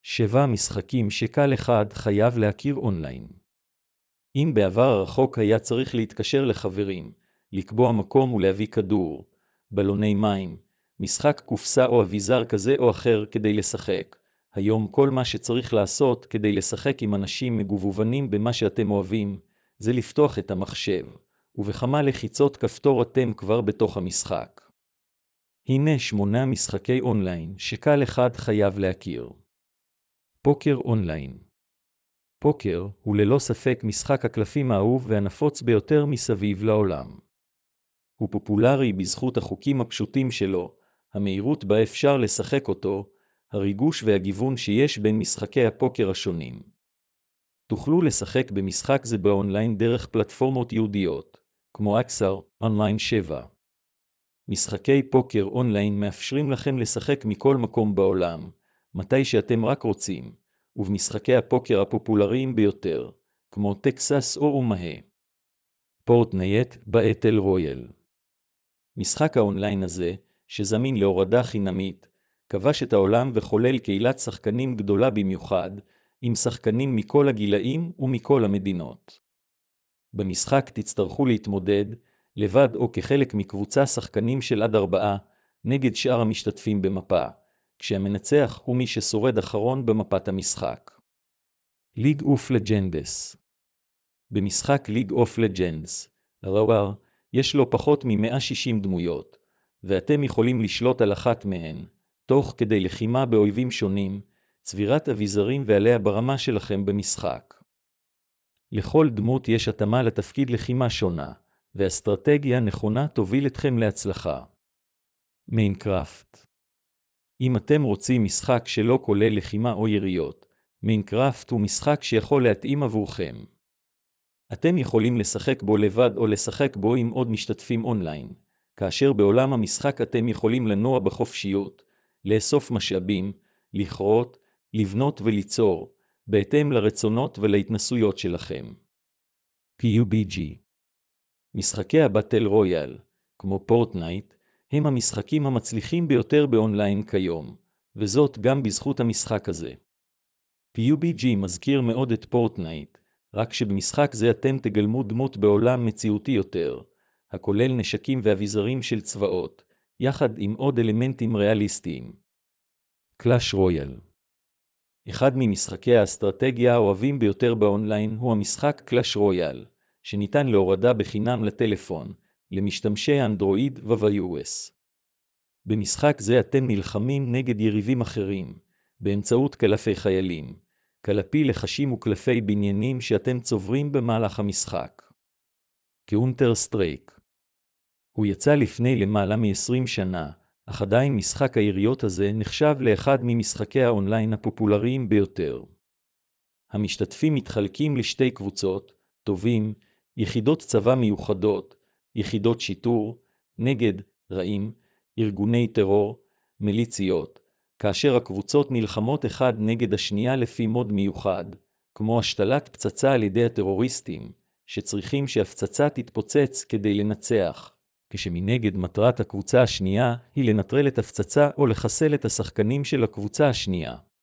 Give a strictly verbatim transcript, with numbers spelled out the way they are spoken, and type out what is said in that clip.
שבע משחקים שקל אחד חייב להכיר אונליין. אם בעבר הרחוק היה צריך להתקשר לחברים, לקבוע מקום ולהביא כדור, בלוני מים, משחק קופסה או אביזר כזה או אחר כדי לשחק, היום כל מה שצריך לעשות כדי לשחק עם אנשים מגוונים במה שאתם אוהבים, זה לפתוח את המחשב, ובכמה לחיצות כפתור אתם כבר בתוך המשחק. הנה שמונה משחקי אונליין שקל אחד חייב להכיר. פוקר אונליין. פוקר הוא ללא ספק משחק הקלפים האהוב והנפוץ ביותר מסביב לעולם. הוא פופולרי בזכות החוקים הפשוטים שלו, המהירות בה אפשר לשחק אותו, הריגוש והגיוון שיש בין משחקי הפוקר השונים. תוכלו לשחק במשחק זה באונליין דרך פלטפורמות ייעודיות, כמו אקסר, אונליין שבע. משחקי פוקר אונליין מאפשרים לכם לשחק מכל מקום בעולם, מתי שאתם רק רוצים, ובמשחקי הפוקר הפופולריים ביותר, כמו טקסס או אומהה. פורטנייט באטל רויאל. משחק האונליין הזה, שזמין להורדה חינמית, כבש את העולם וחולל קהילת שחקנים גדולה במיוחד, עם שחקנים מכל הגילאים ומכל המדינות. במשחק תצטרכו להתמודד, לבד או כחלק מקבוצה שחקנים של עד ארבעה, נגד שאר המשתתפים במפה, כשהמנצח הוא מי ששורד אחרון במפת המשחק. ליג אוף לג'נדס. במשחק ליג אוף לג'נדס, ראואר, יש לו פחות מ-מאה ושישים דמויות, ואתם יכולים לשלוט על אחת מהן, תוך כדי לחימה באויבים שונים, צבירת אביזרים ועליה ברמה שלכם במשחק. לכל דמות יש התאמה לתפקיד לחימה שונה, ואסטרטגיה נכונה תוביל אתכם להצלחה. מיינקראפט. אם אתם רוצים משחק שלא כולל לחימה או יריות, מיינקראפט הוא משחק שיכול להתאים עבורכם. אתם יכולים לשחק בו לבד או לשחק בו עם עוד משתתפים אונליין, כאשר בעולם המשחק אתם יכולים לנוע בחופשיות, לאסוף משאבים, לכרות, לבנות וליצור, בהתאם לרצונות ולהתנסויות שלכם. פי יו בי ג'י. משחקי הבטל רויאל, כמו פורטנייט, הם המשחקים המצליחים ביותר באונליין כיום, וזאת גם בזכות המשחק הזה. פי יו בי ג'י מזכיר מאוד את פורטנייט, רק שבמשחק זה אתם תגלמו דמות בעולם מציאותי יותר, הכולל נשקים ואביזרים של צבאות, יחד עם עוד אלמנטים ריאליסטיים. קלאש רויאל. אחד ממשחקי האסטרטגיה האוהבים ביותר באונליין הוא המשחק קלאש רויאל, שניתן להורדה בחינם לטלפון, למשתמשי אנדרואיד ו-iOS. במשחק זה אתם נלחמים נגד יריבים אחרים, באמצעות קלפי חיילים, קלפי לחשים וקלפי בניינים שאתם צוברים במהלך המשחק. קאונטר סטרייק. הוא יצא לפני למעלה מ-עשרים שנה, אך עדיין משחק היריות הזה נחשב לאחד ממשחקי האונליין הפופולריים ביותר. המשתתפים מתחלקים לשתי קבוצות, טובים, יחידות צבא מיוחדות, יחידות שיטור, נגד, רעים, ארגוני טרור, מיליציות, כאשר הקבוצות נלחמות אחד נגד השנייה לפי מוד מיוחד, כמו השתלת פצצה על ידי הטרוריסטים, שצריכים שהפצצה תתפוצץ כדי לנצח, כשמנגד מטרת הקבוצה השנייה היא לנטרל את הפצצה או לחסל את השחקנים של הקבוצה השנייה.